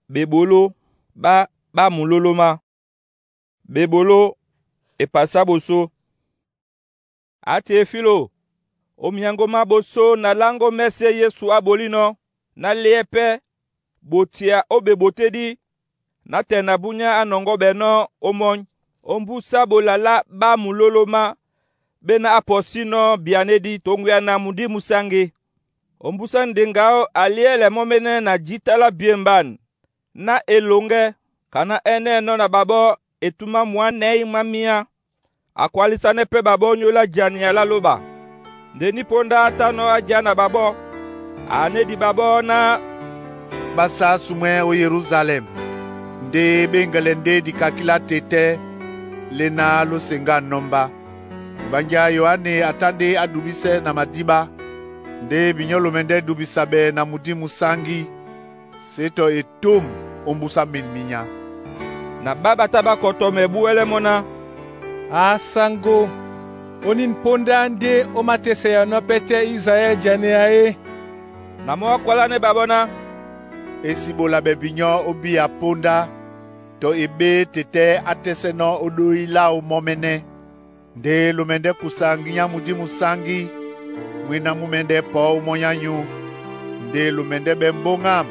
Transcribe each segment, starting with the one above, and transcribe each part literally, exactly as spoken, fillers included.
bebolo ba ba muloloma. Bebolo e pasa boso. A Teofilo, o miangoma boso na lango mese Yesu abolino, na liepe, botia o bebotedi, na tena bunya anongo beno omon, ombusa bolala ba muloloma, bena aposino bianedi tongwea na mudi musangi. Ombusa ndengao aliele momene na jitala biemban, na elonge, kana ene no na babo etuma mwane mamia, akwalisane pe babo nyola jani ala loba. Ndeni ponda atano ajana babo, ane di babo na basa sumwe o Yerusalem, nde bengalende di kakila tete, lena lo senga nomba. Banja Yohane atande adubise na madiba, nde binyolo mende dubisabe na mudi musangi, seto etum ombusa minminya. Na baba taba kotome buele mona. Asango, onin ponda nde omatese ya no pete Israel jane ae. Na mo kwala ne babona. Esibola bebinyo obi ya ponda, to ebe tete atese no odo ila o momene. Nde lumende kusangi nya mudi musangi, mwina mumende po umonyanyu. Nde lumende bembongam,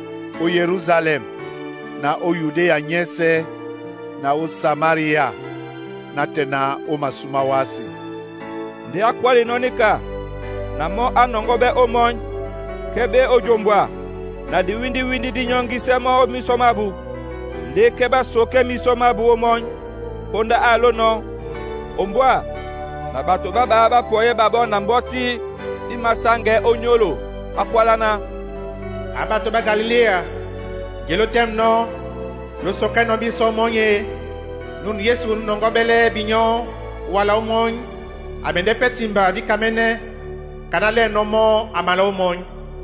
o Yerusalem, na o Yudea nyese, na o Samaria, na tena o masumawasi. Nde akwali nonika, na mo anongobe omon, kebe ojombwa, na di windi windi di nyongi sema o misomabu. Nde keba soke misomabu omon, ponda alono, ombwa, na bato baba ba poye babo na mboti, imasange onyolo, akwalana. Abato ba Galilea, gelotem no, lo soke no biso monye, nun Yesu nongobele binyo, wala umon, abende petimba di kamene, kanale nomo amala umon.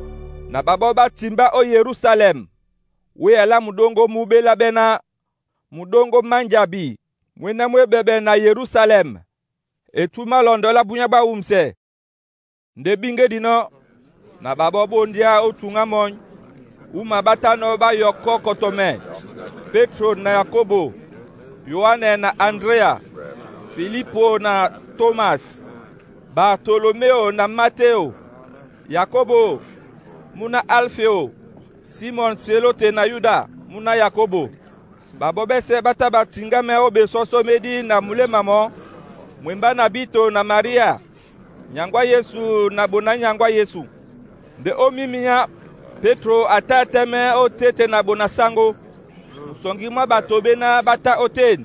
Na babo ba timba o Yerusalem, we ala mudongo mubela bena, mudongo manjabi, mwena mwe bebe na Yerusalem, etuma londola bunyaba umse. Nde binge dino, na babo bondia otunga mon, uma batano ba yoko kotome, Petro na Yakobo, Yohane na Andrea, Filipo na Thomas, Bartolomeo na Mateo, Yakobo, muna Alfeo, Simon Selote na Yuda, muna Yakobo. Babo bese bata batinga me obe soso medi na mule mamo, mwimba na bito na Maria, nyangwa Yesu na bona nyangwa Yesu. Nde omimiya Petro atateme o tete na bona sango, usongi mwa batobe na bata oten,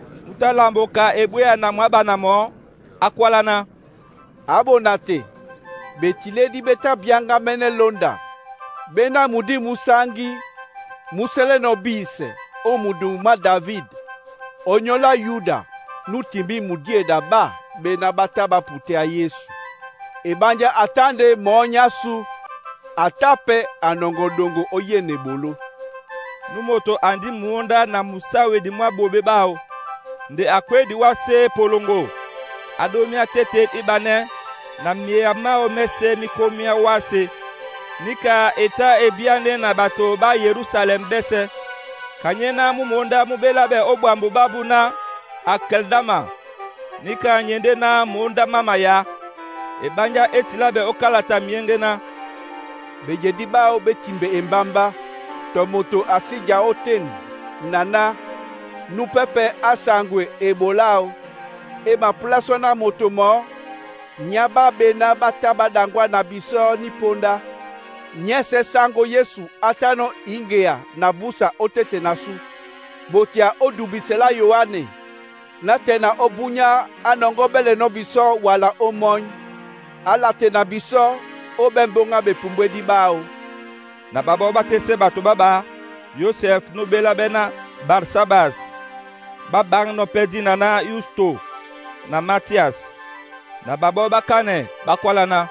utalamboka ebwea na mwaba na mo, akwalana. Abonate, betile di beta bianga mene londa, bena mudi musangi, musele no bise, o muduma David, onyola Yuda, nutimbi mudie daba, bena bata bapute a Yesu. Ebanja atande monya su, atape anongodongo oyene bolo. Numoto andi muonda na musawe di mwa bobe bao, nde akwe di wase polongo, adomia tete ibane, na miya mao mese mikomia wase, nika eta ebiane na bato ba Yerusalem bese, kanyena mumonda mubela be obwambu babu na Akeldama, nika nyende na monda mama ya, ebanja etila be okalata mienge na. Bejedi bao betimbe embamba, tomoto asija oten, nana, nupepe asangwe ebolao, ema plaso na motomo, nyaba bena bataba dangwa na biso ni ponda, nyese sango Yesu atano ingea na busa otete nasu, botia odubisela Yohane, na tena obunya anongobele no biso wala omony, alate na biso obembonga bepumbwe di bao. Na babo batese bato baba, Yosef no bela bena Barsabas, babang no pedi na Yusto, na Matias, na babo bakane bakwalana.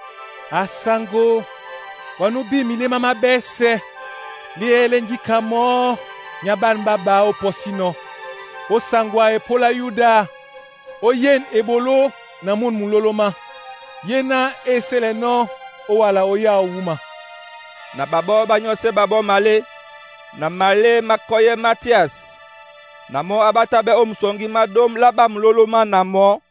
Asango, wanubi milema mabese, liele njikamo, nyaban baba oposino, osangwa epola Yuda, oyen ebolo na mun muloloma, yena eseleno owala oya owuma. Na babo banyose babo male, na male makoye Matias. Na mo abata be omsongi madom laba mlolo ma na mo